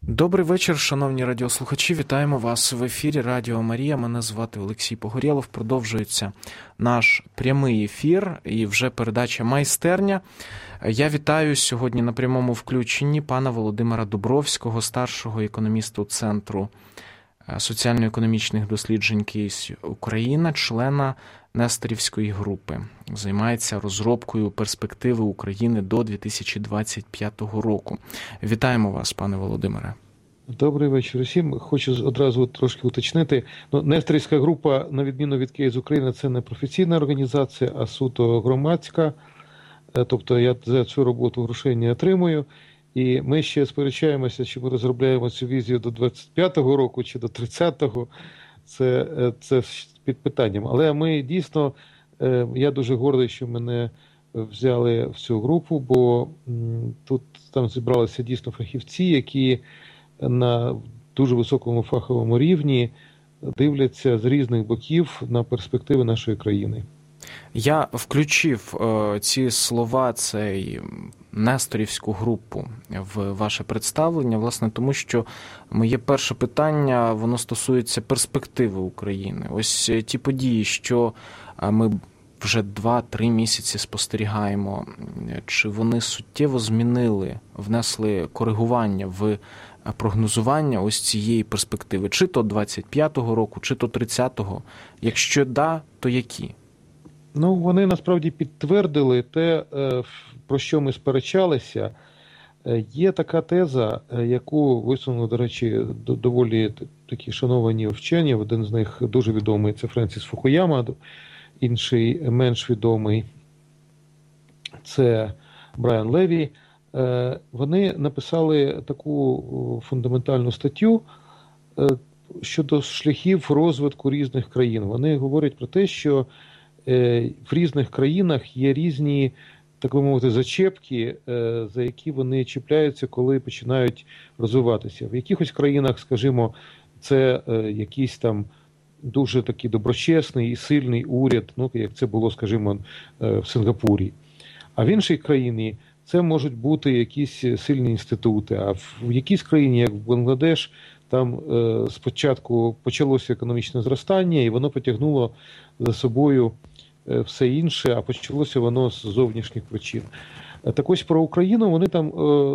Добрий вечір, шановні радіослухачі. Вітаємо вас в ефірі Радіо Марія. Мене звати Олексій Погорєлов. Продовжується наш прямий ефір і вже передача «Майстерня». Я вітаю сьогодні на прямому включенні пана Володимира Дубровського, старшого економісту Центру соціально-економічних досліджень «Кейс Україна», члена Несторівської групи. Займається розробкою перспективи України до 2025 року. Вітаємо вас, пане Володимире. Добрий вечір усім. Хочу одразу трошки уточнити. Несторівська група, на відміну від «Кейс Україна», це не професійна організація, а суто громадська. Тобто я за цю роботу грошей не отримую. І ми ще сперечаємося, чи ми розробляємо цю візію до 25-го року, чи до 30-го. Це під питанням. Але ми дійсно, я дуже гордий, що мене взяли в цю групу, бо там зібралися дійсно фахівці, які на дуже високому фаховому рівні дивляться з різних боків на перспективи нашої країни. Я включив ці слова, цей Несторівську групу в ваше представлення, власне, тому що моє перше питання, воно стосується перспективи України. Ось ті події, що ми вже 2-3 місяці спостерігаємо, чи вони суттєво змінили, внесли коригування в прогнозування ось цієї перспективи, чи то 25-го року, чи то 30-го? Якщо да, то які? Вони насправді підтвердили те, про що ми сперечалися. Є така теза, яку висунули, до речі, доволі такі шановані вчені. Один з них дуже відомий – це Френсіс Фукуяма, інший менш відомий – це Брайан Леві. Вони написали таку фундаментальну статтю щодо шляхів розвитку різних країн. Вони говорять про те, що в різних країнах є різні, так би мовити, зачепки, за які вони чіпляються, коли починають розвиватися. В якихось країнах, скажімо, це якийсь там дуже такий доброчесний і сильний уряд, як це було, скажімо, в Сингапурі. А в іншій країні це можуть бути якісь сильні інститути. А в якійсь країні, як в Бангладеш, там спочатку почалося економічне зростання, і воно потягнуло за собою все інше, а почалося воно з зовнішніх причин. Так ось про Україну вони там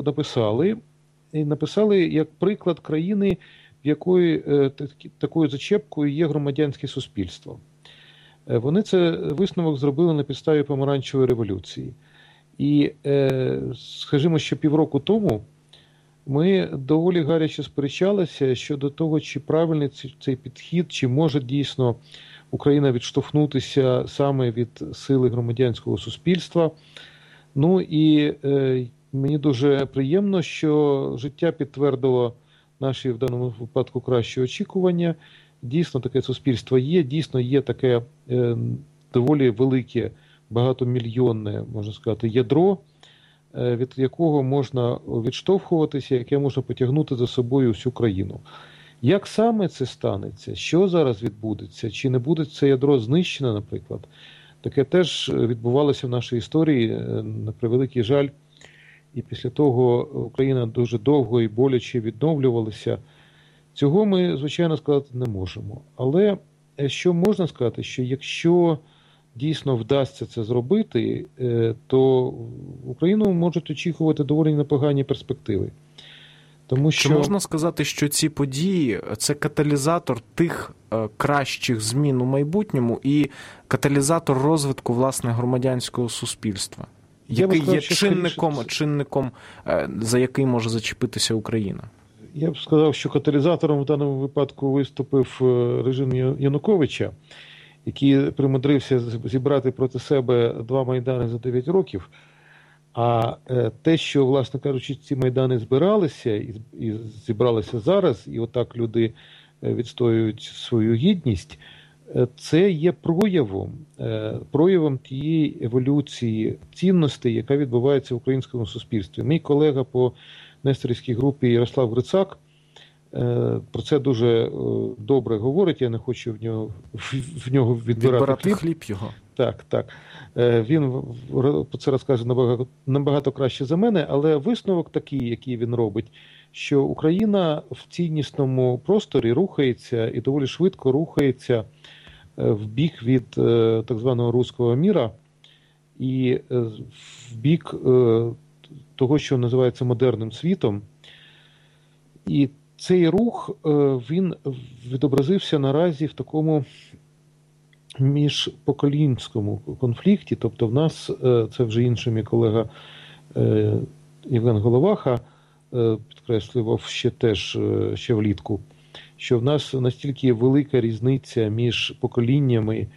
написали як приклад країни, в якої такою зачепкою є громадянське суспільство. Вони це висновок зробили на підставі Помаранчевої революції. І, скажімо, що півроку тому ми доволі гаряче сперечалися щодо того, чи правильний цей підхід, чи може дійсно Україна відштовхнутися саме від сили громадянського суспільства. І мені дуже приємно, що життя підтвердило наші в даному випадку кращі очікування. Дійсно таке суспільство є, дійсно є таке доволі велике, багатомільйонне, можна сказати, ядро, від якого можна відштовхуватися, яке можна потягнути за собою всю країну. Як саме це станеться? Що зараз відбудеться? Чи не буде це ядро знищено, наприклад? Таке теж відбувалося в нашій історії, на превеликий жаль. І після того Україна дуже довго і боляче відновлювалася. Цього ми, звичайно, сказати не можемо. Але що можна сказати, що якщо дійсно вдасться це зробити, то Україну можуть очікувати доволі непогані перспективи. Тому що... Чи можна сказати, що ці події – це каталізатор тих кращих змін у майбутньому і каталізатор розвитку, власне, громадянського суспільства, який є чинником, за який може зачепитися Україна? Я б сказав, що каталізатором в даному випадку виступив режим Януковича, який примудрився зібрати проти себе 2 майдани за 9 років. А те, що, власне кажучи, ці майдани збиралися і зібралися зараз, і отак люди відстоюють свою гідність, це є проявом тієї еволюції цінностей, яка відбувається в українському суспільстві. Мій колега по Несторівській групі Ярослав Грицак про це дуже добре говорить, я не хочу в нього відбирати хліб його. Так. Він це розкаже набагато краще за мене, але висновок такий, який він робить, що Україна в ціннісному просторі рухається і доволі швидко рухається в бік від так званого руського міра і в бік того, що називається модерним світом. І цей рух, він відобразився наразі в такому міжпоколінському конфлікті. Тобто в нас, це вже інший мій колега Євген Головаха підкреслював ще влітку, що в нас настільки велика різниця між поколіннями,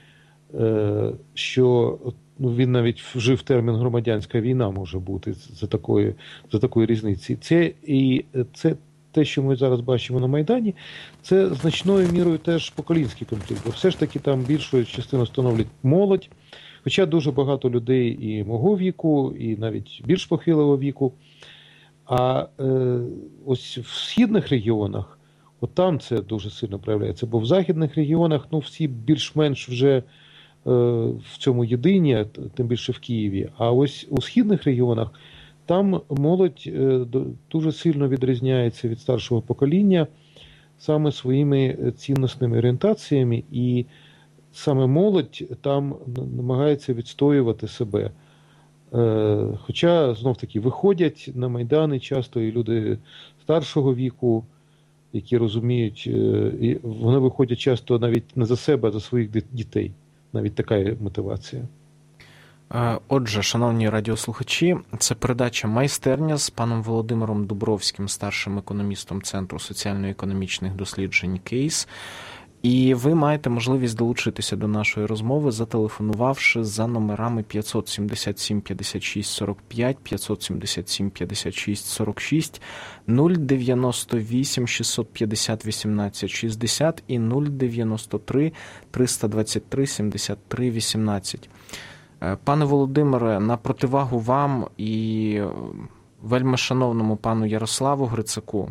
що він навіть вжив термін «громадянська війна» може бути за такої різниці. Це те, що ми зараз бачимо на Майдані, це значною мірою теж поколінський конфлікт. Бо все ж таки там більшу частину становлять молодь, хоча дуже багато людей і мого віку, і навіть більш похилого віку. А ось в східних регіонах, от там це дуже сильно проявляється, бо в західних регіонах всі більш-менш вже в цьому єдині, тим більше в Києві. А ось у східних регіонах там молодь дуже сильно відрізняється від старшого покоління саме своїми цінностними орієнтаціями, і саме молодь там намагається відстоювати себе. Хоча, знов-таки, виходять на Майдани часто і люди старшого віку, які розуміють, і вони виходять часто навіть не за себе, а за своїх дітей. Навіть така мотивація. Отже, шановні радіослухачі, це передача «Майстерня» з паном Володимиром Дубровським, старшим економістом Центру соціально-економічних досліджень «Кейс». І ви маєте можливість долучитися до нашої розмови, зателефонувавши за номерами 577 56 45, 577 56 46, 098 650 18 60 і 093 323 73 18. Пане Володимире, на противагу вам і вельми шановному пану Ярославу Грицаку,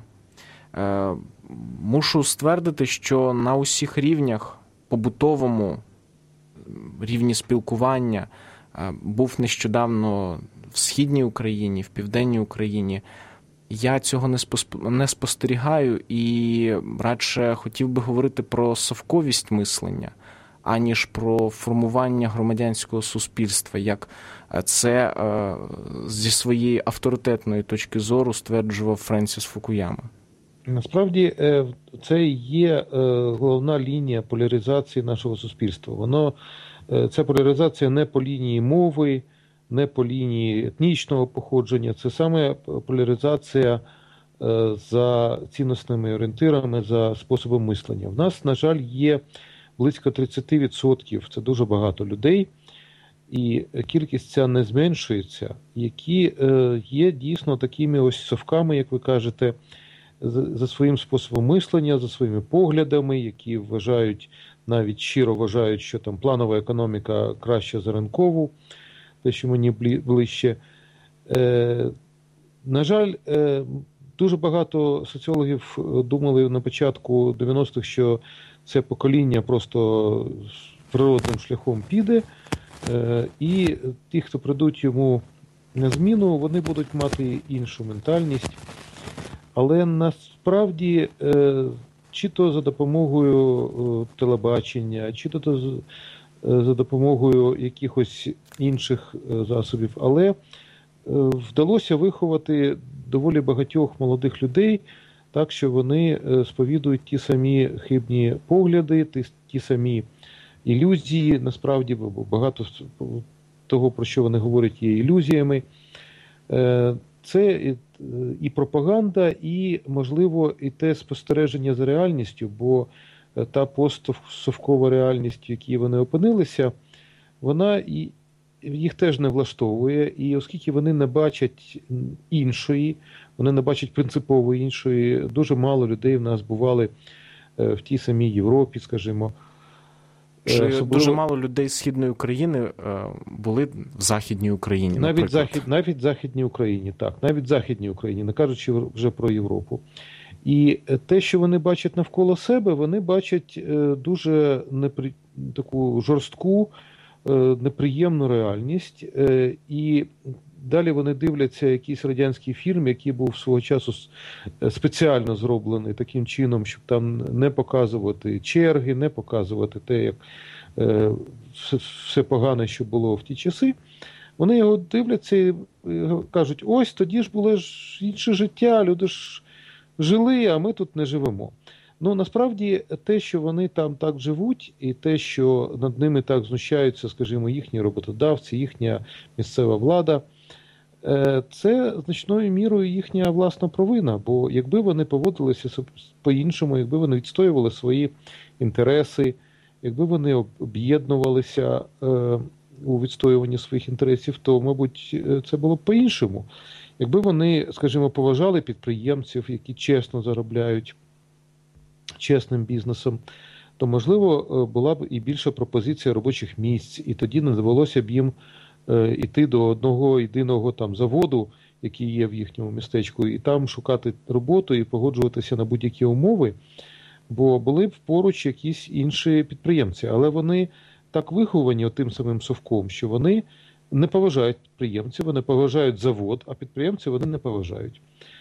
мушу ствердити, що на усіх рівнях, побутовому, рівні спілкування, був нещодавно в Східній Україні, в Південній Україні, я цього не спостерігаю і радше хотів би говорити про совковість мислення, аніж про формування громадянського суспільства, як це зі своєї авторитетної точки зору стверджував Френсіс Фукуяма. Насправді, це є головна лінія поляризації нашого суспільства. Ця поляризація не по лінії мови, не по лінії етнічного походження, це саме поляризація за цінносними орієнтирами, за способом мислення. В нас, на жаль, є близько 30%, це дуже багато людей, і кількість ця не зменшується, які є дійсно такими ось совками, як ви кажете, за своїм способом мислення, за своїми поглядами, які навіть щиро вважають, що там планова економіка краща за ринкову, те, що мені ближче. На жаль, дуже багато соціологів думали на початку 90-х, що це покоління просто природним шляхом піде, і ті, хто прийдуть йому на зміну, вони будуть мати іншу ментальність. Але насправді, чи то за допомогою телебачення, чи то за допомогою якихось інших засобів, але вдалося виховати доволі багатьох молодих людей, так що вони сповідують ті самі хибні погляди, ті самі ілюзії, насправді, бо багато того, про що вони говорять, є ілюзіями. Це і пропаганда, і, можливо, і те спостереження за реальністю, бо та постсовкова реальність, в якій вони опинилися, вона їх теж не влаштовує. І оскільки вони не бачать іншої, вони не бачать принципово іншої, дуже мало людей в нас бували в тій самій Європі, скажімо. Дуже мало людей з Східної України були в Західній Україні, навіть в Західній Україні, так. Навіть в Західній Україні, не кажучи вже про Європу. І те, що вони бачать навколо себе, вони бачать дуже таку жорстку, неприємну реальність, і далі вони дивляться якийсь радянський фільм, який був свого часу спеціально зроблений таким чином, щоб там не показувати черги, не показувати те, як все погане, що було в ті часи. Вони його дивляться і кажуть, ось тоді ж було ж інше життя, люди ж жили, а ми тут не живемо. Ну, насправді, те, що вони там так живуть, і те, що над ними так знущаються, скажімо, їхні роботодавці, їхня місцева влада, це значною мірою їхня власна провина. Бо якби вони поводилися по-іншому, якби вони відстоювали свої інтереси, якби вони об'єднувалися у відстоюванні своїх інтересів, то, мабуть, це було б по-іншому. Якби вони, скажімо, поважали підприємців, які чесно заробляють, чесним бізнесом, то, можливо, була б і більша пропозиція робочих місць, і тоді не довелося б їм йти до одного єдиного там заводу, який є в їхньому містечку, і там шукати роботу і погоджуватися на будь-які умови, бо були б поруч якісь інші підприємці. Але вони так виховані тим самим совком, що вони не поважають підприємців, вони поважають завод, а підприємців вони не поважають.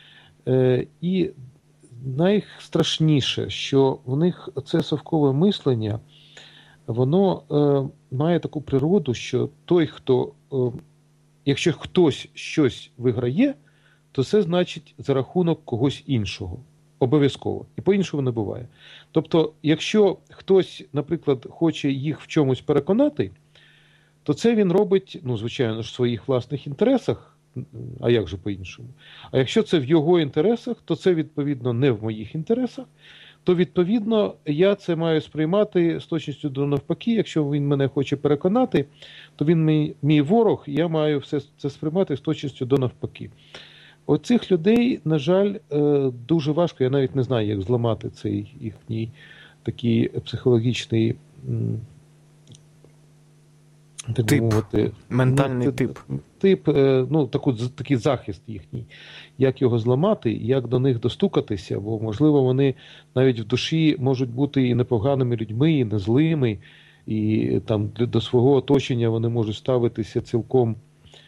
І найстрашніше, що в них це совкове мислення, воно має таку природу, що той, хто, якщо хтось щось виграє, то це значить за рахунок когось іншого. Обов'язково. І по-іншому не буває. Тобто, якщо хтось, наприклад, хоче їх в чомусь переконати, то це він робить, ну, звичайно ж, в своїх власних інтересах, а як же по-іншому? А якщо це в його інтересах, то це, відповідно, не в моїх інтересах, то, відповідно, я це маю сприймати з точністю до навпаки. Якщо він мене хоче переконати, то він мій ворог, і я маю все це сприймати з точністю до навпаки. Оцих людей, на жаль, дуже важко, я навіть не знаю, як зламати цей їхній такий психологічний так тип, мовити, ментальний тип. Ну, такий захист їхній. Як його зламати, як до них достукатися, бо, можливо, вони навіть в душі можуть бути і непоганими людьми, і не злими, і там до свого оточення вони можуть ставитися цілком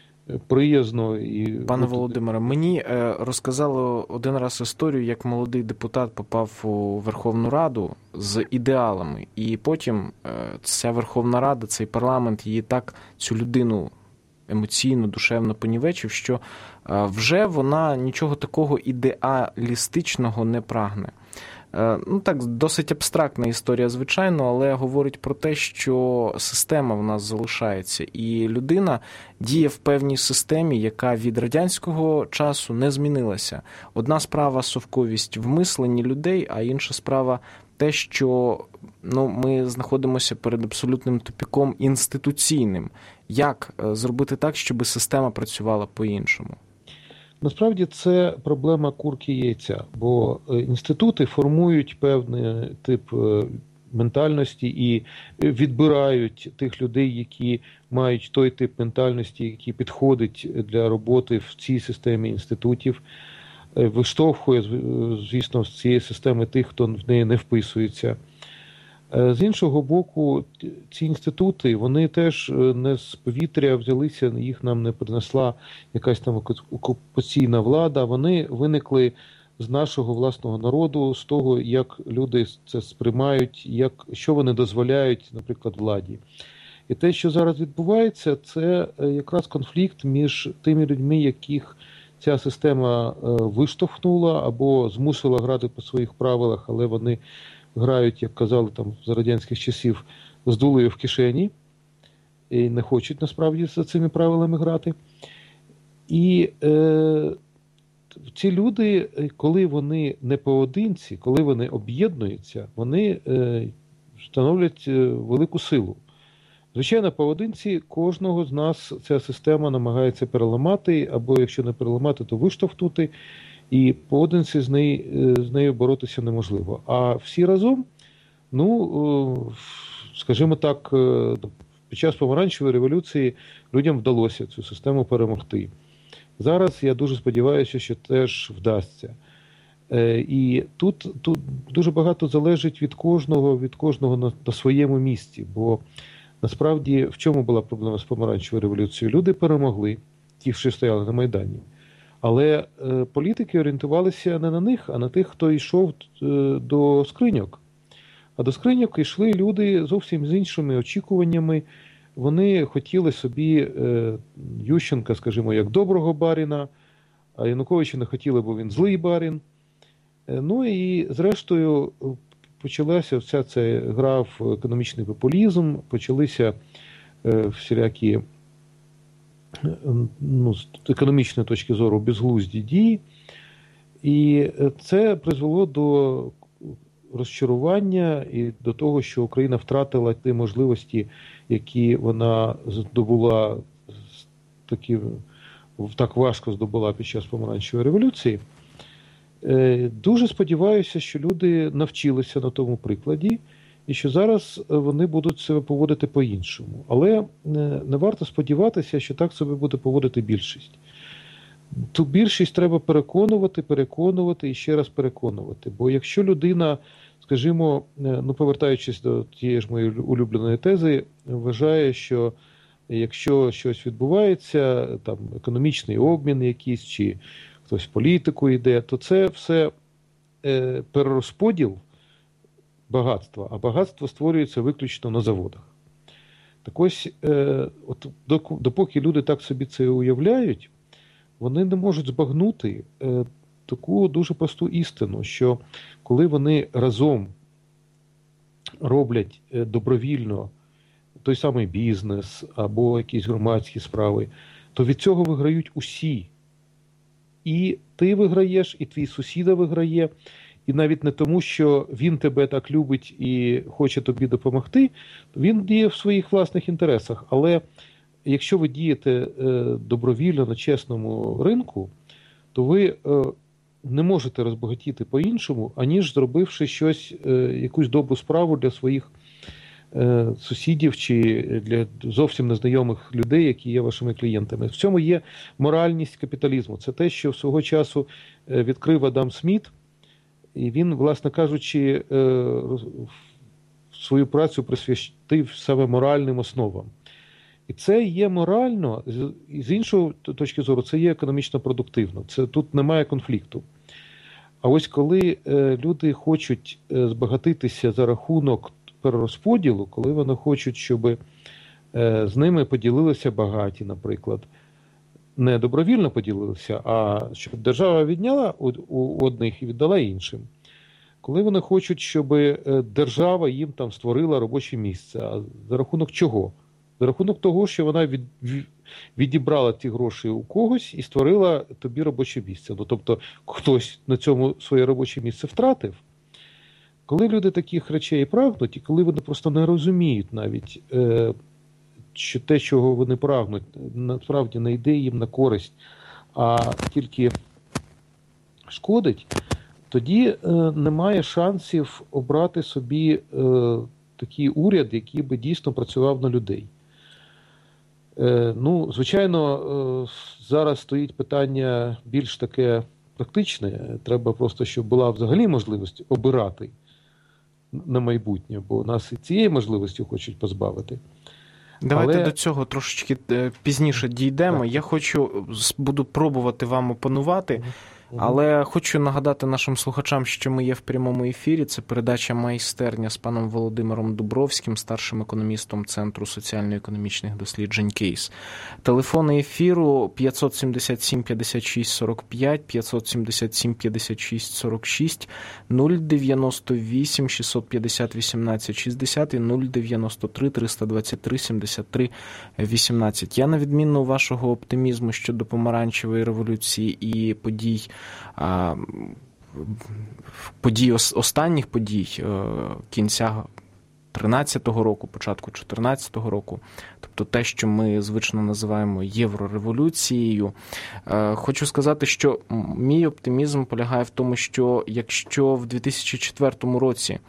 приязно. Пане Володимире, мені розказали один раз історію, як молодий депутат попав у Верховну Раду з ідеалами, і потім ця Верховна Рада, цей парламент, її так, цю людину емоційно, душевно понівечив, що вже вона нічого такого ідеалістичного не прагне. Ну так, досить абстрактна історія, звичайно, але говорить про те, що система в нас залишається, і людина діє в певній системі, яка від радянського часу не змінилася. Одна справа – совковість в мисленні людей, а інша справа – те, що ми знаходимося перед абсолютним тупіком інституційним. Як зробити так, щоб система працювала по-іншому? Насправді це проблема курки і яйця, бо інститути формують певний тип ментальності і відбирають тих людей, які мають той тип ментальності, який підходить для роботи в цій системі інститутів, виштовхує, звісно, з цієї системи тих, хто в неї не вписується. З іншого боку, ці інститути, вони теж не з повітря взялися, їх нам не принесла якась там окупаційна влада, вони виникли з нашого власного народу, з того, як люди це сприймають, що вони дозволяють, наприклад, владі. І те, що зараз відбувається, це якраз конфлікт між тими людьми, яких ця система виштовхнула або змусила грати по своїх правилах, але вони грають, як казали там за радянських часів, з дулею в кишені і не хочуть насправді за цими правилами грати. І ці люди, коли вони не поодинці, коли вони об'єднуються, вони становлять велику силу. Звичайно, поодинці кожного з нас ця система намагається переламати, або якщо не переламати, то виштовхнути, і поодинці з нею боротися неможливо. А всі разом, скажімо так, під час помаранчевої революції людям вдалося цю систему перемогти. Зараз я дуже сподіваюся, що теж вдасться. І тут дуже багато залежить від кожного на своєму місці, бо Насправді, в чому була проблема з помаранчевою революцією? Люди перемогли, ті, що стояли на Майдані. Але політики орієнтувалися не на них, а на тих, хто йшов до скриньок. А до скриньок йшли люди зовсім з іншими очікуваннями. Вони хотіли собі Ющенка, скажімо, як доброго барина, а Януковича не хотіли, бо він злий барин. Ну і зрештою почалася вся ця гра в економічний популізм, почалися всілякі, з економічної точки зору, безглузді дії. І це призвело до розчарування і до того, що Україна втратила ті можливості, які вона здобула, так важко здобула під час помаранчевої революції. Дуже сподіваюся, що люди навчилися на тому прикладі і що зараз вони будуть себе поводити по-іншому. Але не варто сподіватися, що так себе буде поводити більшість. Ту більшість треба переконувати і ще раз переконувати. Бо якщо людина, скажімо, повертаючись до тієї ж моєї улюбленої тези, вважає, що якщо щось відбувається, там економічний обмін якийсь, чи хтось в політику йде, то це все перерозподіл багатства, а багатство створюється виключно на заводах. Так ось, допоки люди так собі це уявляють, вони не можуть збагнути таку дуже просту істину, що коли вони разом роблять добровільно той самий бізнес або якісь громадські справи, то від цього виграють усі. І ти виграєш, і твій сусіда виграє, і навіть не тому, що він тебе так любить і хоче тобі допомогти, він діє в своїх власних інтересах. Але якщо ви дієте добровільно на чесному ринку, то ви не можете розбагатіти по-іншому, аніж зробивши щось, якусь добру справу для своїх сусідів чи для зовсім незнайомих людей, які є вашими клієнтами. В цьому є моральність капіталізму. Це те, що свого часу відкрив Адам Сміт, і він, власне кажучи, свою працю присвятив саме моральним основам. І це є морально, і з іншої точки зору, це є економічно продуктивно. Тут немає конфлікту. А ось коли люди хочуть збагатитися за рахунок перерозподілу, коли вони хочуть, щоб з ними поділилися багаті, наприклад, не добровільно поділилися, а щоб держава відняла у одних і віддала іншим. Коли вони хочуть, щоб держава їм там створила робоче місце. А за рахунок чого? За рахунок того, що вона відібрала ті гроші у когось і створила тобі робоче місце. Тобто хтось на цьому своє робоче місце втратив. Коли люди таких речей прагнуть, і коли вони просто не розуміють навіть, що те, чого вони прагнуть, насправді не йде їм на користь, а тільки шкодить, тоді немає шансів обрати собі такий уряд, який би дійсно працював на людей. Звичайно, зараз стоїть питання більш таке практичне. Треба просто, щоб була взагалі можливість обирати на майбутнє, бо нас і цієї можливості хочуть позбавити. Давайте до цього трошечки пізніше дійдемо. Так. Я буду пробувати вам опанувати, але хочу нагадати нашим слухачам, що ми є в прямому ефірі. Це передача «Майстерня» з паном Володимиром Дубровським, старшим економістом Центру соціально-економічних досліджень «Кейс». Телефони ефіру 577 56 45, 577 56 46, 098 650 18 60 і 093 323 73 18. Я, на відміну вашого оптимізму щодо помаранчевої революції і останніх подій кінця 13-го року, початку 14-го року, тобто те, що ми звично називаємо єврореволюцією. Хочу сказати, що мій оптимізм полягає в тому, що якщо в 2004 році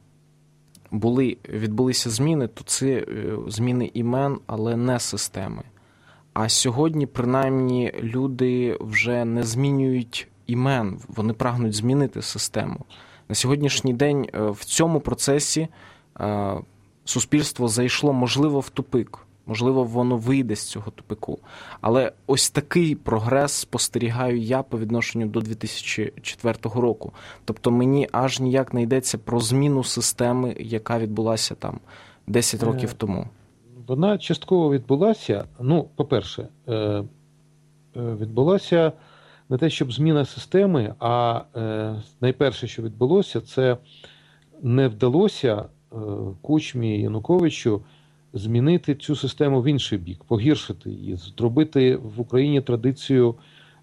відбулися зміни, то це зміни імен, але не системи. А сьогодні, принаймні, люди вже не змінюють імен, вони прагнуть змінити систему. На сьогоднішній день в цьому процесі суспільство зайшло, можливо, в тупик. Можливо, воно вийде з цього тупику. Але ось такий прогрес спостерігаю я по відношенню до 2004 року. Тобто мені аж ніяк не йдеться про зміну системи, яка відбулася там 10 років тому. Вона частково відбулася. Ну, по-перше, відбулася не те, щоб зміна системи, а найперше, що відбулося, це не вдалося Кучмі і Януковичу змінити цю систему в інший бік, погіршити її, зробити в Україні традицію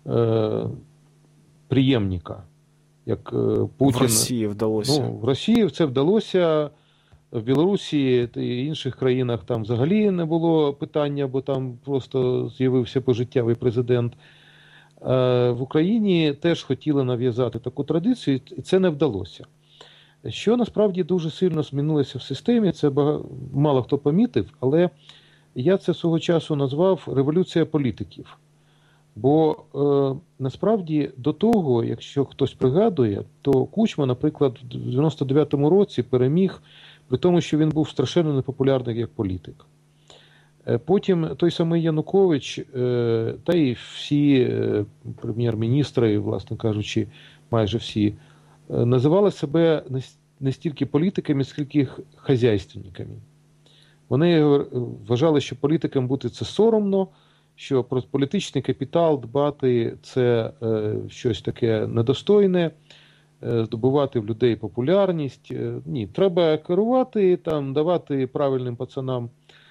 преємника. Як Путін. В Росії вдалося. Ну, в Росії це вдалося, в Білорусі і інших країнах там взагалі не було питання, бо там просто з'явився пожиттєвий президент. В Україні теж хотіли нав'язати таку традицію, і це не вдалося. Що насправді дуже сильно змінилося в системі, це мало хто помітив, але я це свого часу назвав революція політиків. Бо насправді до того, якщо хтось пригадує, то Кучма, наприклад, в 99-му році переміг, при тому, що він був страшенно непопулярний як політик. Потім той самий Янукович, та й всі прем'єр-міністри, власне кажучи, майже всі, називали себе не стільки політиками, скільки хазяйственниками. Вони вважали, що політикам бути це соромно, що про політичний капітал дбати це щось таке недостойне, здобувати в людей популярність. Ні, треба керувати, там, давати правильним пацанам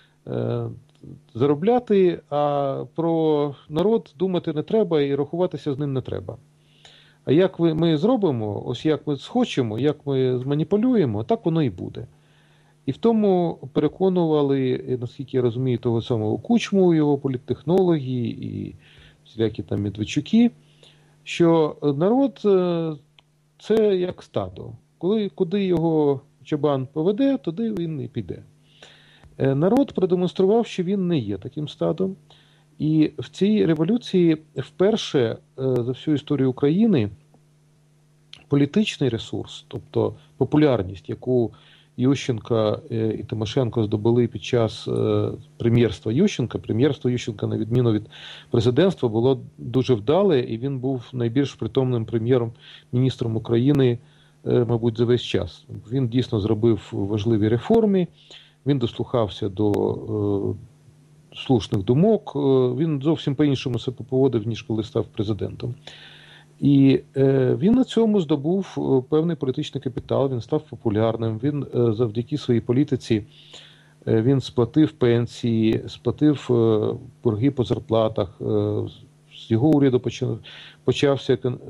заробляти, а про народ думати не треба і рахуватися з ним не треба. А як ми зробимо, ось як ми схочемо, як ми зманіпулюємо, так воно і буде. І в тому переконували, наскільки я розумію, того самого Кучму, його політтехнологи і всілякі там Медведчуки, що народ – це як стадо. Куди його чабан поведе, туди він і піде. Народ продемонстрував, що він не є таким стадом. І в цій революції вперше за всю історію України політичний ресурс, тобто популярність, яку Ющенка і Тимошенко здобули під час прем'єрства Ющенка. Прем'єрство Ющенка, на відміну від президентства, було дуже вдале, і він був найбільш притомним прем'єром-міністром України, мабуть, за весь час. Він дійсно зробив важливі реформи, він дослухався до слушних думок, він зовсім по-іншому себе поводив, ніж коли став президентом. І він на цьому здобув певний політичний капітал, він став популярним, він завдяки своїй політиці він сплатив пенсії, сплатив борги по зарплатах, з його уряду почалося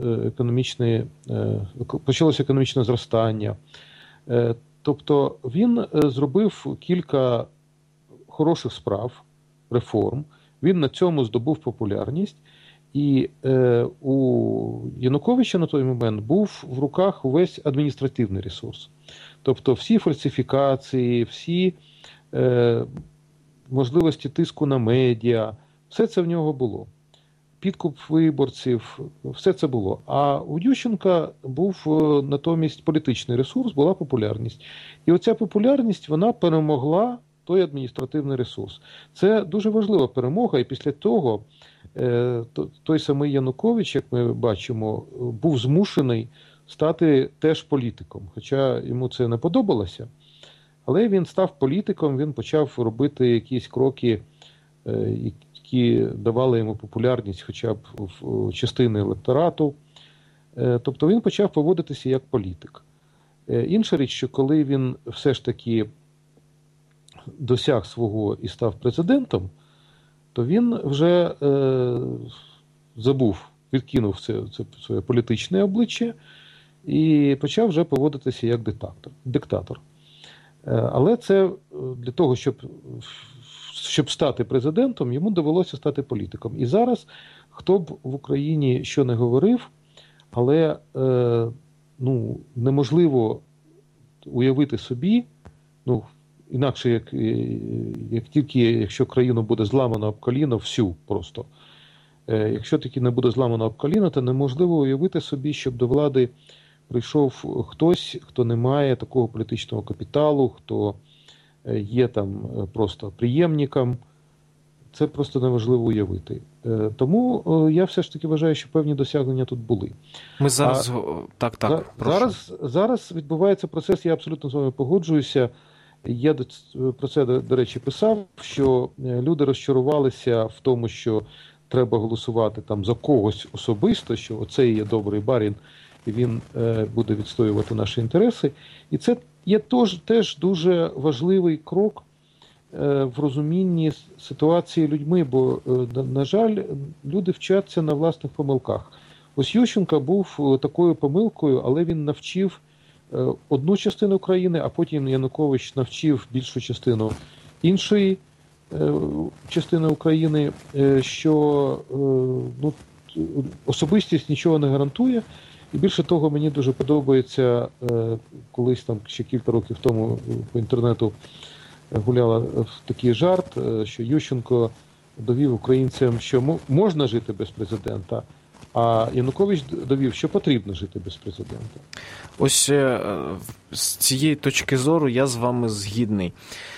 економічне зростання. Тобто він зробив кілька хороших справ, реформ, він на цьому здобув популярність, і у Януковича на той момент був в руках увесь адміністративний ресурс. Тобто всі фальсифікації, всі можливості тиску на медіа, все це в нього було. Підкуп виборців, все це було. А у Ющенка був натомість політичний ресурс, була популярність. І оця популярність, вона перемогла той адміністративний ресурс. Це дуже важлива перемога, і після того той самий Янукович, як ми бачимо, був змушений стати теж політиком. Хоча йому це не подобалося, але він став політиком, він почав робити якісь кроки, які давали йому популярність хоча б в частини електорату. Тобто він почав поводитися як політик. Інша річ, що коли він все ж таки досяг свого і став президентом, то він вже відкинув це своє політичне обличчя і почав вже поводитися як диктатор. Але це для того, щоб стати президентом, йому довелося стати політиком. І зараз, хто б в Україні що не говорив, але неможливо уявити собі, інакше, як тільки якщо країну буде зламано об коліно, всю просто. Якщо таки не буде зламано об коліно, то неможливо уявити собі, щоб до влади прийшов хтось, хто не має такого політичного капіталу, хто є там просто преємником. Це просто неможливо уявити. Тому я все ж таки вважаю, що певні досягнення тут були. Ми зараз... прошу. Зараз відбувається процес, я абсолютно з вами погоджуюся. Я про це, до речі, писав, що люди розчарувалися в тому, що треба голосувати там за когось особисто, що оцей є добрий барін, і він буде відстоювати наші інтереси. І це є теж дуже важливий крок в розумінні ситуації людьми, бо, на жаль, люди вчаться на власних помилках. Ось Ющенко був такою помилкою, але він навчив одну частину країни, а потім Янукович навчив більшу частину іншої частини України, що особистість нічого не гарантує. І більше того, мені дуже подобається, колись там ще кілька років тому по інтернету гуляла такий жарт, що Ющенко довів українцям, що можна жити без президента, а Янукович довів, що потрібно жити без президента. Ось з цієї точки зору я з вами згідний.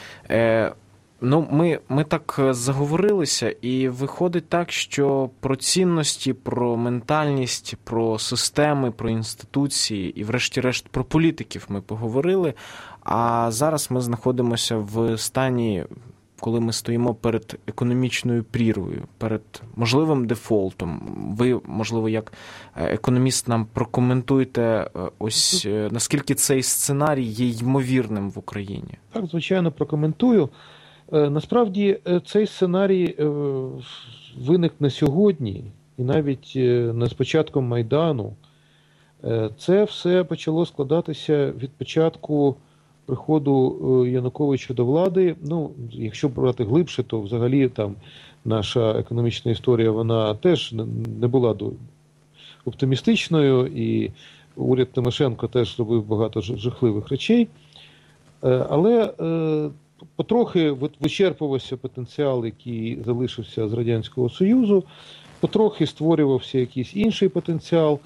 Ми так заговорилися, і виходить так, що про цінності, про ментальність, про системи, про інституції і врешті-решт про політиків ми поговорили, а зараз ми знаходимося в стані, коли ми стоїмо перед економічною прірвою, перед можливим дефолтом. Ви, можливо, як економіст нам прокоментуєте, ось наскільки цей сценарій є ймовірним в Україні? Так, звичайно, прокоментую. Насправді, цей сценарій виник не сьогодні, і навіть не з початком Майдану. Це все почало складатися від початку приходу Януковича до влади. Ну, якщо брати глибше, то взагалі там наша економічна історія, вона теж не була оптимістичною, і уряд Тимошенко теж робив багато жахливих речей. Але потрохи вичерпувався потенціал, який залишився з Радянського Союзу, потрохи створювався якийсь інший потенціал.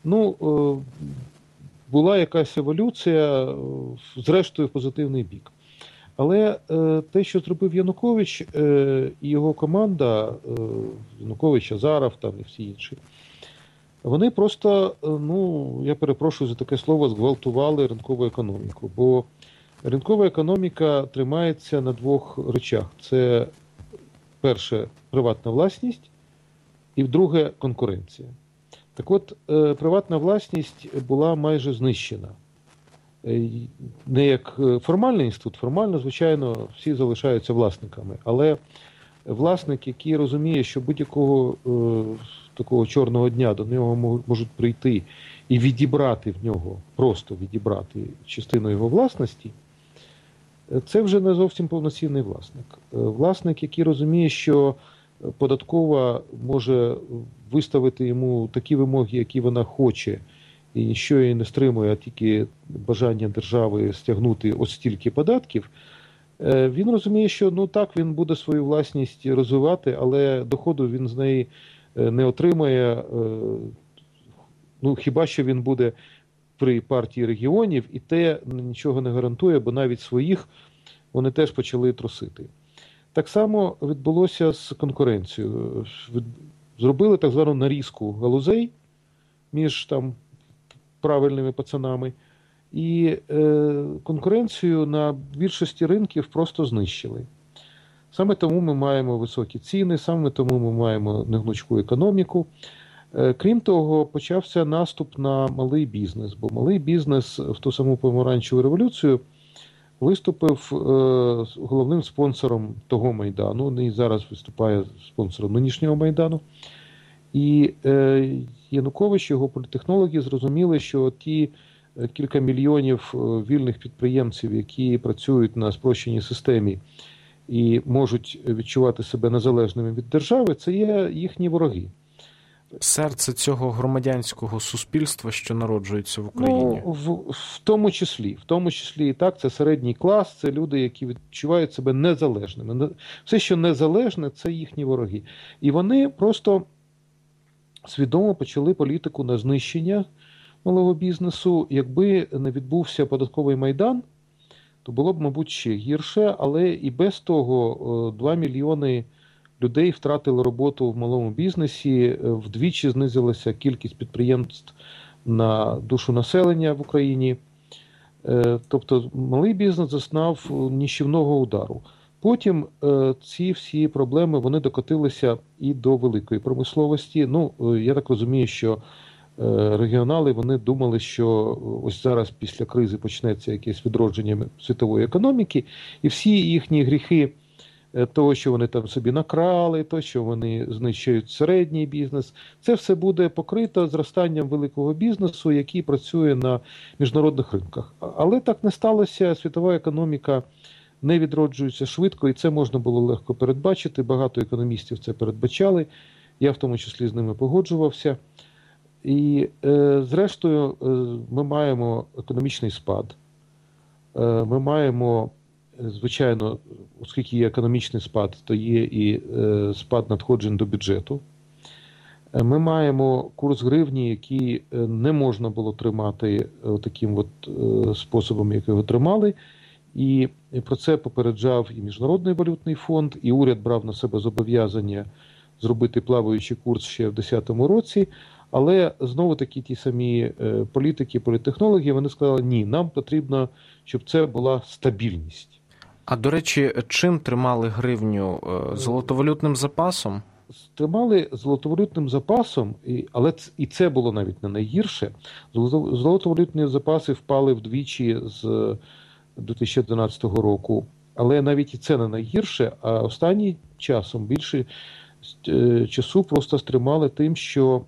Була якась еволюція, зрештою, в позитивний бік. Але те, що зробив Янукович і його команда, Янукович, Азаров там і всі інші, вони просто, я перепрошую за таке слово, зґвалтували ринкову економіку. Бо ринкова економіка тримається на двох речах. Це, перше, приватна власність, і друге, конкуренція. Так от, приватна власність була майже знищена. Не як формальний інститут, формально, звичайно, всі залишаються власниками. Але власник, який розуміє, що будь-якого такого чорного дня до нього можуть прийти і відібрати в нього, просто відібрати частину його власності, це вже не зовсім повноцінний власник. Власник, який розуміє, що податкова може виставити йому такі вимоги, які вона хоче, і ніщо її не стримує, а тільки бажання держави стягнути ось стільки податків, він розуміє, що так, він буде свою власність розвивати, але доходу він з неї не отримає, хіба що він буде при партії регіонів, і те нічого не гарантує, бо навіть своїх вони теж почали трусити. Так само відбулося з конкуренцією. Зробили так звану нарізку галузей між там правильними пацанами, і конкуренцію на більшості ринків просто знищили. Саме тому ми маємо високі ціни, саме тому ми маємо негнучку економіку. Крім того, почався наступ на малий бізнес, бо малий бізнес в ту саму помаранчеву революцію виступив головним спонсором того Майдану, і зараз виступає спонсором нинішнього Майдану. І Янукович, його політтехнологи зрозуміли, що ті кілька мільйонів вільних підприємців, які працюють на спрощеній системі і можуть відчувати себе незалежними від держави, це є їхні вороги. Серце цього громадянського суспільства, що народжується в Україні? В тому числі і так, це середній клас, це люди, які відчувають себе незалежними. Все, що незалежне, це їхні вороги. І вони просто свідомо почали політику на знищення малого бізнесу. Якби не відбувся податковий майдан, то було б, мабуть, ще гірше, але і без того 2 мільйони людей втратили роботу в малому бізнесі, вдвічі знизилася кількість підприємств на душу населення в Україні. Тобто малий бізнес зазнав нищівного удару. Потім ці всі проблеми вони докотилися і до великої промисловості. Ну, я так розумію, що регіонали вони думали, що ось зараз після кризи почнеться якесь відродження світової економіки, і всі їхні гріхи того, що вони там собі накрали, то, що вони знищують середній бізнес, це все буде покрито зростанням великого бізнесу, який працює на міжнародних ринках. Але так не сталося, світова економіка не відроджується швидко, і це можна було легко передбачити. Багато економістів це передбачали, я в тому числі з ними погоджувався. І, зрештою, ми маємо економічний спад, ми маємо, звичайно, оскільки є економічний спад, то є і спад надходжень до бюджету. Ми маємо курс гривні, який не можна було тримати таким от способом, як його тримали. І про це попереджав і Міжнародний валютний фонд, і уряд брав на себе зобов'язання зробити плаваючий курс ще в 2010 році. Але знову-таки ті самі політики, політтехнологи, вони сказали, ні, нам потрібно, щоб це була стабільність. А, до речі, чим тримали гривню? Золотовалютним запасом? Тримали золотовалютним запасом, але і це було навіть не найгірше. Золотовалютні запаси впали вдвічі з 2012 року, але навіть і це не найгірше, а останнім часом більше часу просто стримали тим, що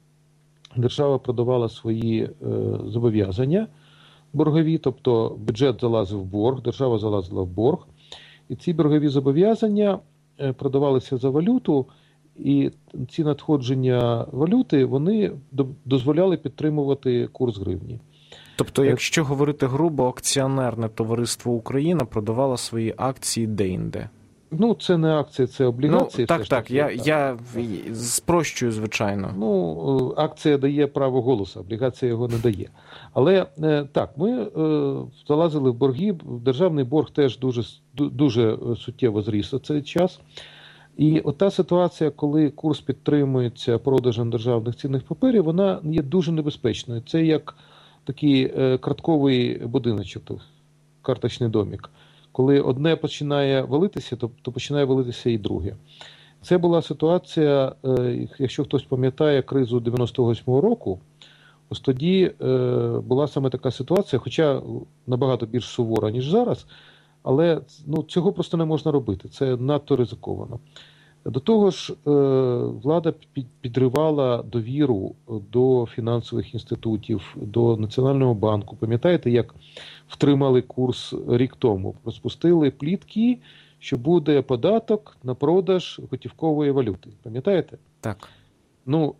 держава продавала свої зобов'язання боргові, тобто бюджет залазив в борг, держава залазила в борг, і ці боргові зобов'язання продавалися за валюту, і ці надходження валюти, вони дозволяли підтримувати курс гривні. Тобто, якщо говорити грубо, акціонерне товариство «Україна» продавало свої акції де-інде. Ну, це не акції, це облігації. Ну, так, я спрощую, звичайно. Ну, акція дає право голосу, облігація його не дає. Але так, ми залазили в борги, державний борг теж дуже суттєво зріс за цей час. І от та ситуація, коли курс підтримується продажем державних цінних паперів, вона є дуже небезпечною. Це як такий картковий будиночок, карточний домик. Коли одне починає валитися, то починає валитися і друге. Це була ситуація, якщо хтось пам'ятає кризу 98-го року, ось тоді була саме така ситуація, хоча набагато більш сувора, ніж зараз, але цього просто не можна робити, це надто ризиковано. До того ж, влада підривала довіру до фінансових інститутів, до Національного банку. Пам'ятаєте, як втримали курс рік тому? Розпустили плітки, що буде податок на продаж готівкової валюти. Пам'ятаєте? Так. Ну,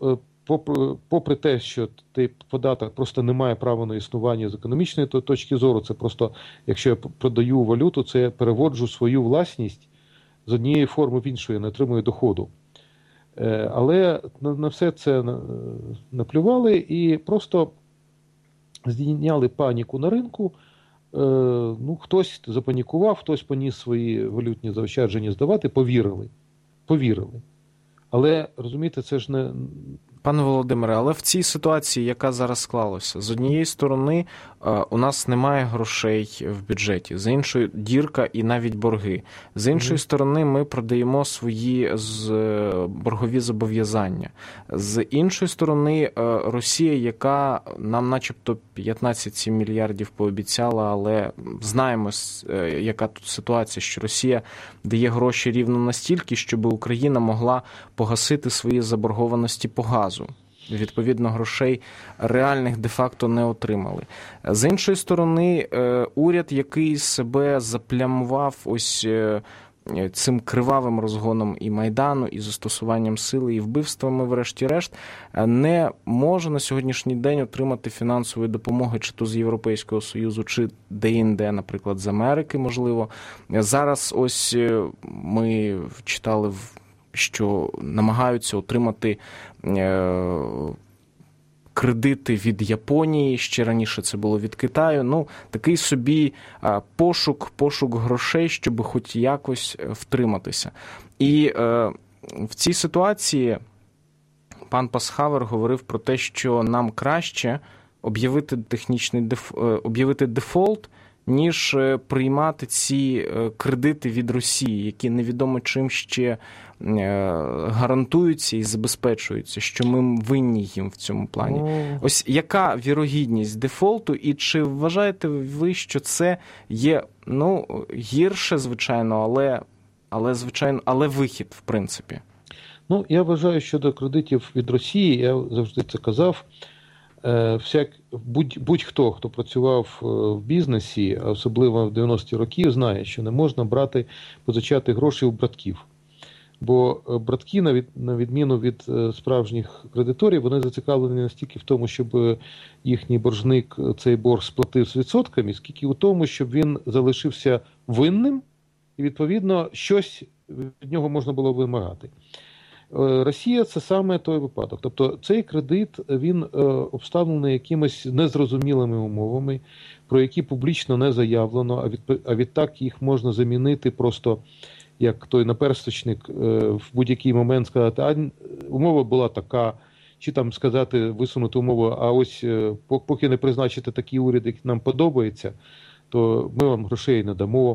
попри те, що цей податок просто не має права на існування з економічної точки зору, це просто, якщо я продаю валюту, це я переводжу свою власність з однієї форми в іншу, я не отримую доходу. Але на все це наплювали і просто здійняли паніку на ринку. Хтось запанікував, хтось поніс свої валютні заощадження здавати, повірили. Але, розумієте, це ж не... Пане Володимире, але в цій ситуації, яка зараз склалася, з однієї сторони у нас немає грошей в бюджеті, з іншої дірка і навіть борги. З іншої сторони ми продаємо свої боргові зобов'язання. З іншої сторони Росія, яка нам начебто 15 мільярдів пообіцяла, але знаємо, яка тут ситуація, що Росія дає гроші рівно настільки, щоб Україна могла погасити свої заборгованості по газу. Відповідно, грошей реальних де-факто не отримали. З іншої сторони, уряд, який себе заплямував ось цим кривавим розгоном і Майдану, і застосуванням сили, і вбивствами, врешті-решт, не може на сьогоднішній день отримати фінансової допомоги чи то з Європейського Союзу, чи де-інде, наприклад, з Америки, можливо. Зараз ось ми читали що намагаються отримати кредити від Японії, ще раніше це було від Китаю. Ну, такий собі пошук грошей, щоб хоч якось втриматися. І в цій ситуації пан Пасхавер говорив про те, що нам краще об'явити дефолт, ніж приймати ці кредити від Росії, які невідомо чим ще гарантуються і забезпечуються, що ми винні їм в цьому плані. Ось яка вірогідність дефолту, і чи вважаєте ви, що це є, ну, гірше, звичайно, але вихід, в принципі? Ну, я вважаю, що до кредитів від Росії, я завжди це казав, будь-хто, хто працював в бізнесі, особливо в 90-ті роки, знає, що не можна позичати гроші у братків. Бо братки, на відміну від справжніх кредиторів, вони зацікавлені не стільки в тому, щоб їхній боржник цей борг сплатив з відсотками, скільки у тому, щоб він залишився винним і, відповідно, щось від нього можна було вимагати. Росія – це саме той випадок. Тобто цей кредит, він обставлений якимись незрозумілими умовами, про які публічно не заявлено, а відтак їх можна замінити просто, як той наперсточник, в будь-який момент сказати, а умова була така, чи там сказати, висунути умову, а ось поки не призначите такий уряд, який нам подобається, то ми вам грошей не дамо.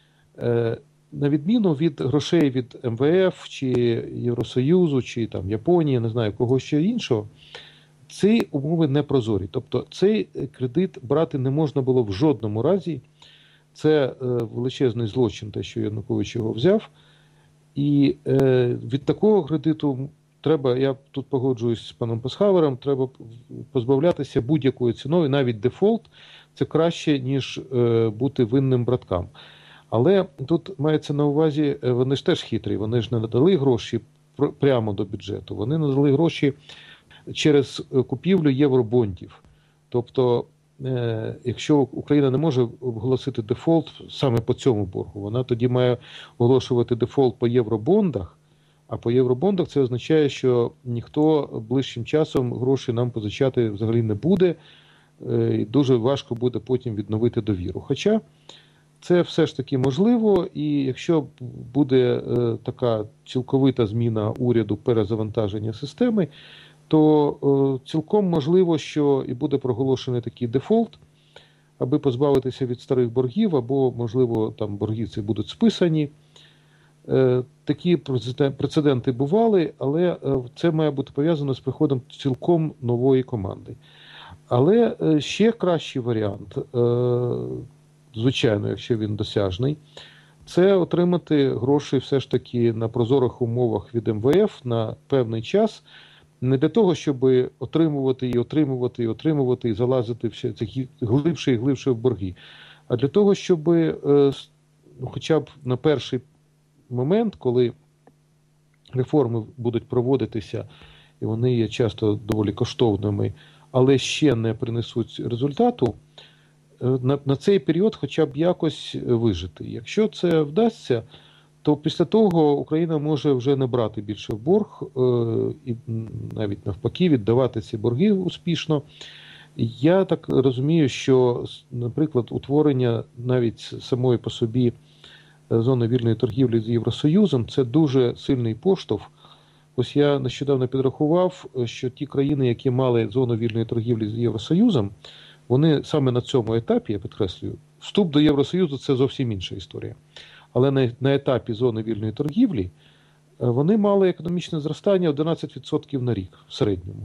На відміну від грошей від МВФ, чи Євросоюзу, чи там Японії, не знаю, кого ще іншого, ці умови не прозорі. Тобто цей кредит брати не можна було в жодному разі. Це величезний злочин, те, що Янукович його взяв. І від такого кредиту треба, я тут погоджуюсь з паном Пасхавером, треба позбавлятися будь-якою ціною, навіть дефолт – це краще, ніж бути винним браткам. Але тут мається на увазі, вони ж теж хитрі, вони ж не надали гроші прямо до бюджету, вони надали гроші через купівлю євробондів. Тобто, якщо Україна не може оголосити дефолт саме по цьому боргу, вона тоді має оголошувати дефолт по євробондах, а по євробондах це означає, що ніхто ближчим часом гроші нам позичати взагалі не буде, і дуже важко буде потім відновити довіру. Хоча це все ж таки можливо, і якщо буде така цілковита зміна уряду, перезавантаження системи, то цілком можливо, що і буде проголошений такий дефолт, аби позбавитися від старих боргів, або, можливо, там борги ці будуть списані. Такі прецеденти бували, але це має бути пов'язано з приходом цілком нової команди. Але ще кращий варіант, звичайно, якщо він досяжний, це отримати гроші все ж таки на прозорих умовах від МВФ на певний час, не для того, щоб отримувати і залазити все глибше і глибше в борги, а для того, щоб хоча б на перший момент, коли реформи будуть проводитися, і вони є часто доволі коштовними, але ще не принесуть результату, на цей період хоча б якось вижити. Якщо це вдасться, то після того Україна може вже не брати більше в борг і навіть навпаки віддавати ці борги успішно. Я так розумію, що, наприклад, утворення навіть самої по собі зони вільної торгівлі з Євросоюзом – це дуже сильний поштовх. Ось я нещодавно підрахував, що ті країни, які мали зону вільної торгівлі з Євросоюзом, вони саме на цьому етапі, я підкреслюю, вступ до Євросоюзу – це зовсім інша історія. Але на етапі зони вільної торгівлі вони мали економічне зростання 11% на рік в середньому.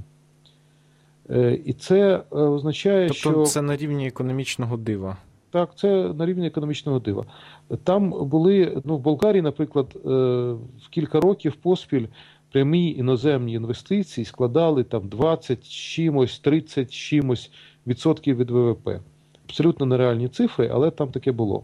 І це означає, що... Тобто це на рівні економічного дива. Так, це на рівні економічного дива. Там були, в Болгарії, наприклад, в кілька років поспіль прямі іноземні інвестиції складали там 20 чимось, 30 чимось відсотків від ВВП. Абсолютно нереальні цифри, але там таке було.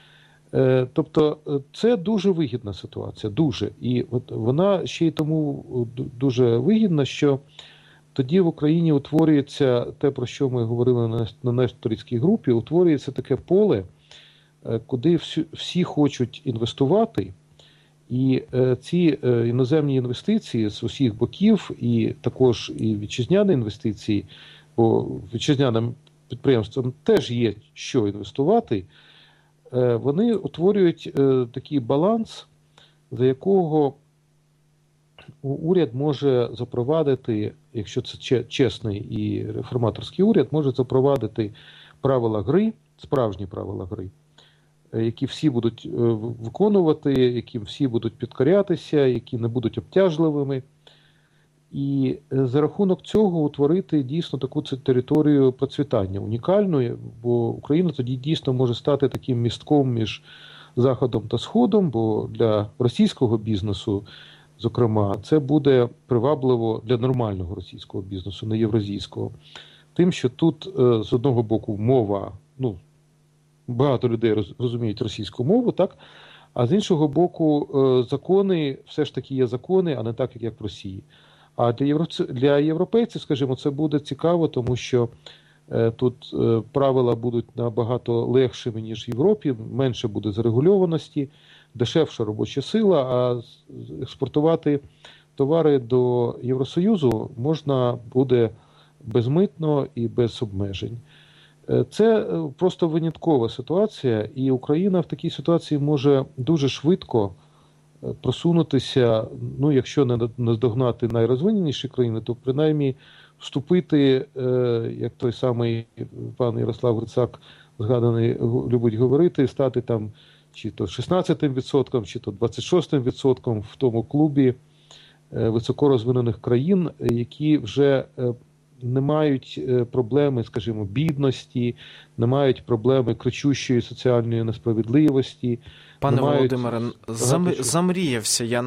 Тобто це дуже вигідна ситуація, дуже. І от вона ще й тому дуже вигідна, що тоді в Україні утворюється те, про що ми говорили на Несторівській групі, утворюється таке поле, куди всі хочуть інвестувати, І ці іноземні інвестиції з усіх боків, і також і вітчизняні інвестиції, бо вітчизняним підприємствам теж є що інвестувати, вони утворюють такий баланс, за якого уряд може запровадити, якщо це чесний і реформаторський уряд, може запровадити правила гри, справжні правила гри, які всі будуть виконувати, яким всі будуть підкорятися, які не будуть обтяжливими. І за рахунок цього утворити дійсно таку територію процвітання унікальну, бо Україна тоді дійсно може стати таким містком між Заходом та Сходом, бо для російського бізнесу, зокрема, це буде привабливо для нормального російського бізнесу, не євразійського. Тим, що тут, з одного боку, мова, ну, багато людей розуміють російську мову, так? А з іншого боку, закони все ж таки є закони, а не так, як в Росії. А для європейців, скажімо, це буде цікаво, тому що тут правила будуть набагато легшими, ніж в Європі, менше буде зарегульованості, дешевша робоча сила, а експортувати товари до Євросоюзу можна буде безмитно і без обмежень. Це просто виняткова ситуація, і Україна в такій ситуації може дуже швидко просунутися, ну, якщо не наздогнати найрозвиненіші країни, то принаймні вступити, як той самий пан Ярослав Грицак, згаданий, любить говорити, стати там чи то 16%, чи то 26% в тому клубі високорозвинених країн, які вже не мають проблеми, скажімо, бідності, не мають проблеми кричущої соціальної несправедливості. Пане Володимире, замріявся я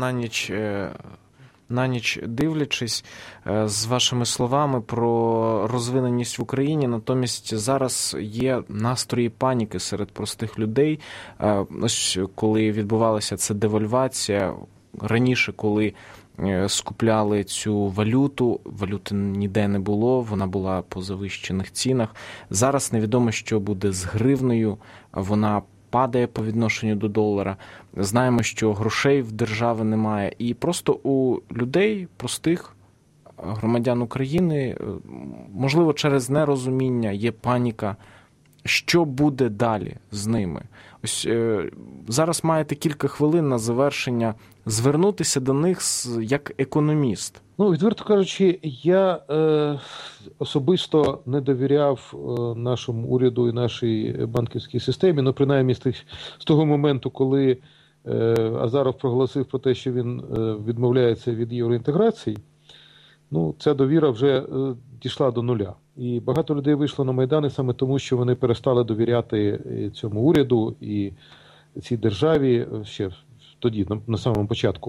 на ніч дивлячись з вашими словами про розвиненість в Україні, натомість зараз є настрої паніки серед простих людей. Ось коли відбувалася ця девальвація, раніше, коли скупляли цю валюти ніде не було, вона була по завищених цінах. Зараз невідомо, що буде з гривнею, вона падає по відношенню до долара. Знаємо, що грошей в держави немає. І просто у людей, простих громадян України, можливо, через нерозуміння є паніка, що буде далі з ними. Ось зараз маєте кілька хвилин на завершення звернутися до них як економіст. Ну, відверто кажучи, я особисто не довіряв нашому уряду і нашій банківській системі, ну, принаймні з того моменту, коли Азаров проголосив про те, що він відмовляється від євроінтеграції, ну, ця довіра вже дійшла до нуля. І багато людей вийшло на Майдани саме тому, що вони перестали довіряти цьому уряду і цій державі ще тоді, на самому початку.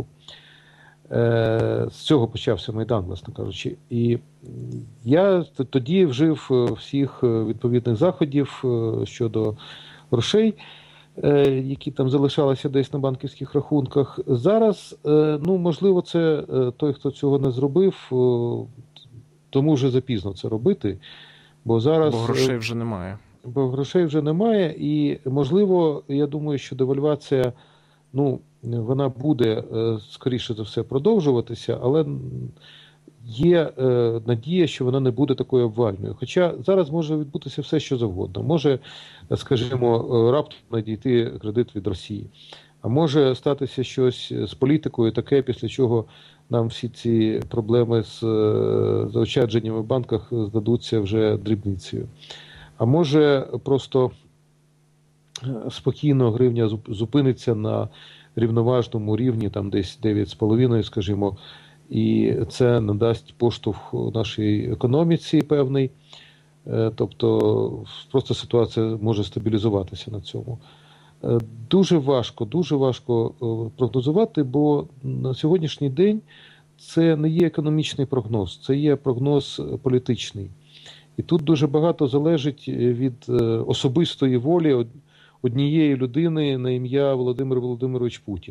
З цього почався Майдан, власне кажучи. І я тоді вжив всіх відповідних заходів щодо грошей, які там залишалися десь на банківських рахунках. Зараз, ну, можливо, це той, хто цього не зробив, тому вже запізно це робити. Бо грошей вже немає. Бо грошей вже немає, і, можливо, я думаю, що девальвація, ну, вона буде, скоріше за все, продовжуватися, але є надія, що вона не буде такою обвальною. Хоча зараз може відбутися все, що завгодно. Може, скажімо, раптом надійти кредит від Росії. А може статися щось з політикою таке, після чого нам всі ці проблеми з заощадженнями в банках здадуться вже дрібницею. А може просто спокійно гривня зупиниться на рівноважному рівні, там десь 9,5, скажімо, і це надасть поштовх нашій економіці певний. Тобто просто ситуація може стабілізуватися на цьому. Дуже важко прогнозувати, бо на сьогоднішній день це не є економічний прогноз, це є прогноз політичний. І тут дуже багато залежить від особистої волі однієї людини на ім'я Володимир Володимирович Путін.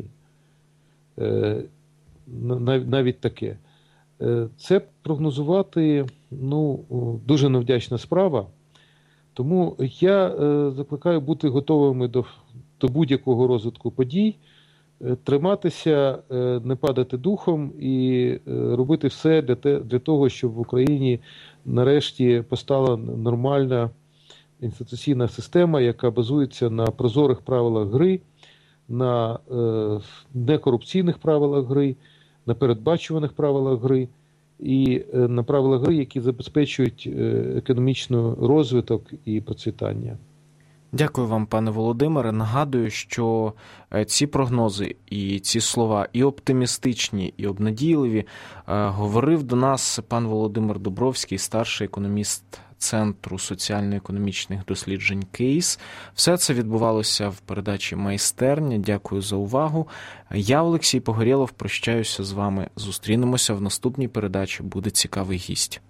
Навіть таке. Це прогнозувати, ну, дуже невдячна справа. Тому я закликаю бути готовими до будь-якого розвитку подій, триматися, не падати духом і робити все для того, щоб в Україні нарешті постала нормальна інституційна система, яка базується на прозорих правилах гри, на некорупційних правилах гри, на передбачуваних правилах гри і на правилах гри, які забезпечують економічний розвиток і процвітання. Дякую вам, пане Володимире. Нагадую, що ці прогнози і ці слова і оптимістичні, і обнадійливі говорив до нас пан Володимир Дубровський, старший економіст Центру соціально-економічних досліджень «Кейс». Все це відбувалося в передачі «Майстерня». Дякую за увагу. Я, Олексій Погорєлов, прощаюся з вами. Зустрінемося в наступній передачі. Буде цікавий гість.